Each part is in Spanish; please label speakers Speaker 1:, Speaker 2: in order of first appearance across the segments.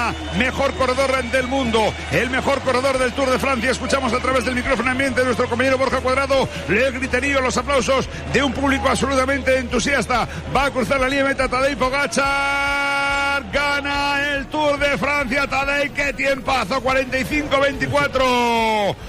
Speaker 1: Francia, mejor corredor del mundo, el mejor corredor del Tour de Francia. Escuchamos a través del micrófono ambiente de nuestro compañero Borja Cuadrado el griterío, los aplausos de un público absolutamente entusiasta. Va a cruzar la línea de meta Tadej Pogačar, gana el Tour de Francia. Tadej, qué tiempazo, 45-24.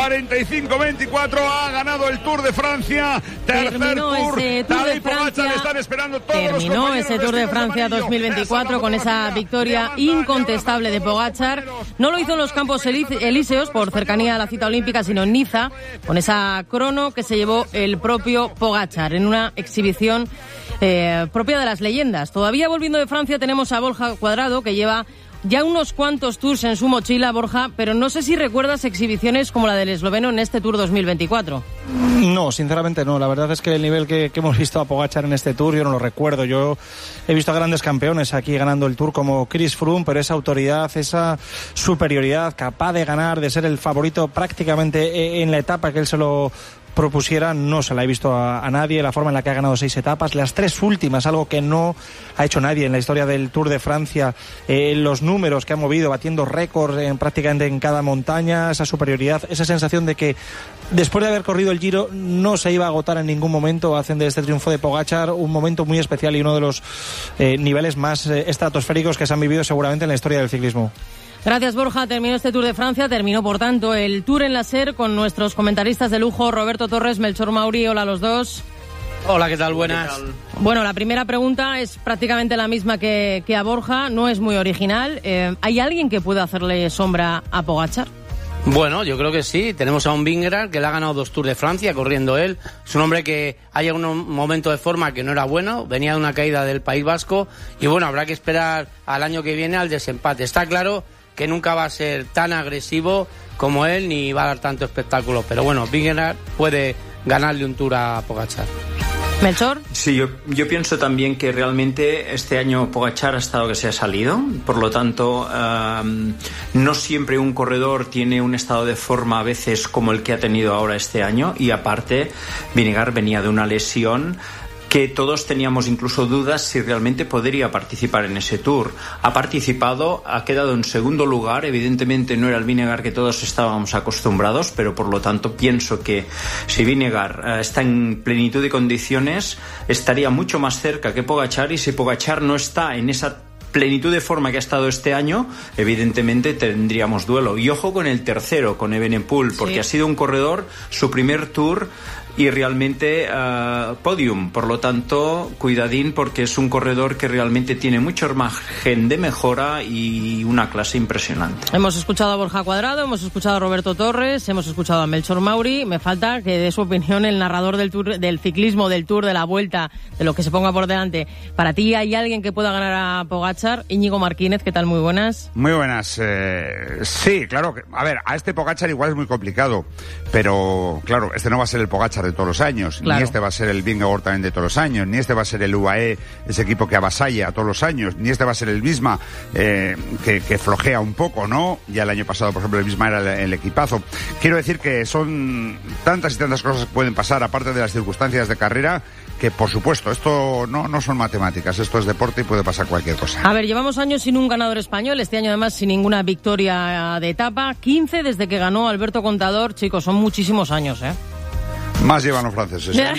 Speaker 1: 45-24, ha ganado el Tour de Francia.
Speaker 2: Terminó ese Tour de Francia.
Speaker 1: Están esperando todos
Speaker 2: Terminó ese Tour de Francia 2024 con esa victoria incontestable de Pogačar. No lo hizo en los Campos Elíseos por cercanía a la cita olímpica, sino en Niza, con esa crono que se llevó el propio Pogačar en una exhibición propia de las leyendas. Todavía volviendo de Francia tenemos a Borja Cuadrado, que lleva ya unos cuantos tours en su mochila, Borja, pero no sé si recuerdas exhibiciones como la del esloveno en este Tour 2024.
Speaker 3: No, sinceramente no. La verdad es que el nivel que hemos visto a Pogačar en este Tour yo no lo recuerdo. Yo he visto a grandes campeones aquí ganando el Tour como Chris Froome, pero esa autoridad, esa superioridad, capaz de ganar, de ser el favorito prácticamente en la etapa que él se lo propusiera, no se la he visto a nadie. La forma en la que ha ganado 6 etapas, las 3 últimas, algo que no ha hecho nadie en la historia del Tour de Francia, los números que ha movido, batiendo récords prácticamente en cada montaña, esa superioridad, esa sensación de que después de haber corrido el Giro no se iba a agotar en ningún momento, hacen de este triunfo de Pogačar un momento muy especial y uno de los niveles más estratosféricos que se han vivido seguramente en la historia del ciclismo.
Speaker 2: Gracias, Borja. Terminó este Tour de Francia, terminó por tanto el Tour en la SER con nuestros comentaristas de lujo, Roberto Torres, Melchor Mauri. Hola a los dos.
Speaker 4: Hola, ¿qué tal? Buenas.
Speaker 2: ¿Qué tal? Bueno, la primera pregunta es prácticamente la misma que a Borja, no es muy original. ¿Hay alguien que pueda hacerle sombra a Pogačar?
Speaker 4: Bueno, yo creo que sí. Tenemos a un Vingegaard que le ha ganado 2 Tours de Francia corriendo él. Es un hombre que ha llegado en un momento de forma que no era bueno, venía de una caída del País Vasco y bueno, habrá que esperar al año que viene al desempate. Está claro que nunca va a ser tan agresivo como él ni va a dar tanto espectáculo, pero bueno, Vingegaard puede ganarle un Tour a Pogačar.
Speaker 2: ¿Melchor?
Speaker 5: Sí, yo pienso también que realmente este año Pogačar ha estado que se ha salido, por lo tanto no siempre un corredor tiene un estado de forma a veces como el que ha tenido ahora este año, y aparte Vingegaard venía de una lesión que todos teníamos incluso dudas si realmente podría participar en ese Tour. Ha participado, ha quedado en segundo lugar, evidentemente no era el Vingegaard que todos estábamos acostumbrados, pero por lo tanto pienso que si Vingegaard está en plenitud de condiciones, estaría mucho más cerca que Pogačar, y si Pogačar no está en esa plenitud de forma que ha estado este año, evidentemente tendríamos duelo. Y ojo con el tercero, con Evenepoel, porque ha sido un corredor, su primer Tour y realmente podium, por lo tanto cuidadín, porque es un corredor que realmente tiene mucho margen de mejora y una clase impresionante.
Speaker 2: Hemos escuchado a Borja Cuadrado, hemos escuchado a Roberto Torres, hemos escuchado a Melchor Mauri. Me falta que dé su opinión el narrador del Tour, del ciclismo, del Tour, de la Vuelta, de lo que se ponga por delante. Para ti, ¿hay alguien que pueda ganar a Pogačar? Íñigo Martínez, ¿qué tal? Muy buenas.
Speaker 1: Muy buenas. Sí, claro que, a ver, a este Pogačar igual es muy complicado, pero claro, este no va a ser el Pogačar de todos los años, claro. Ni este va a ser el Vingegaard también de todos los años, ni este va a ser el UAE, ese equipo que avasalla a todos los años, ni este va a ser el Visma, que flojea un poco, ¿no? Ya el año pasado, por ejemplo, el Visma era el equipazo. Quiero decir que son tantas y tantas cosas que pueden pasar, aparte de las circunstancias de carrera, que por supuesto, esto no son matemáticas, esto es deporte y puede pasar cualquier cosa.
Speaker 2: A ver, llevamos años sin un ganador español, este año además sin ninguna victoria de etapa, 15 desde que ganó Alberto Contador. Chicos, son muchísimos años, ¿eh?
Speaker 1: Más llevan los franceses, ¿eh?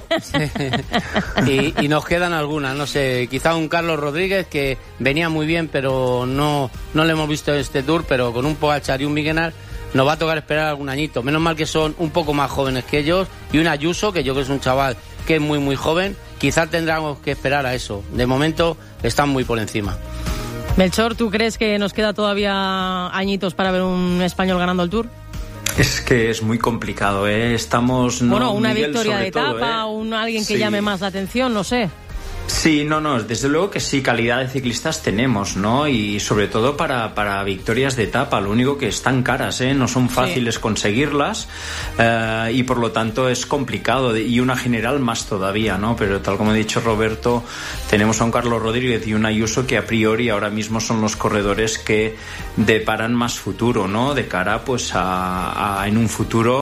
Speaker 4: Sí. Y nos quedan algunas, no sé, quizá un Carlos Rodríguez que venía muy bien, pero no le hemos visto en este Tour, pero con un Pogačar y un Vingegaard nos va a tocar esperar algún añito. Menos mal que son un poco más jóvenes que ellos, y un Ayuso, que yo creo que es un chaval que es muy muy joven, quizás tendremos que esperar a eso. De momento están muy por encima.
Speaker 2: Melchor, ¿tú crees que nos queda todavía añitos para ver un español ganando el Tour?
Speaker 5: Es que es muy complicado, ¿eh? Estamos...
Speaker 2: Bueno, una
Speaker 5: Miguel,
Speaker 2: victoria de etapa,
Speaker 5: todo,
Speaker 2: alguien que llame más la atención, no sé.
Speaker 5: Sí, no, desde luego que sí, calidad de ciclistas tenemos, ¿no? Y sobre todo para victorias de etapa, lo único que están caras, ¿eh? No son fáciles conseguirlas, y por lo tanto es complicado, y una general más todavía, ¿no? Pero tal como ha dicho Roberto, tenemos a un Carlos Rodríguez y un Ayuso que a priori ahora mismo son los corredores que deparan más futuro, ¿no? De cara pues a en un futuro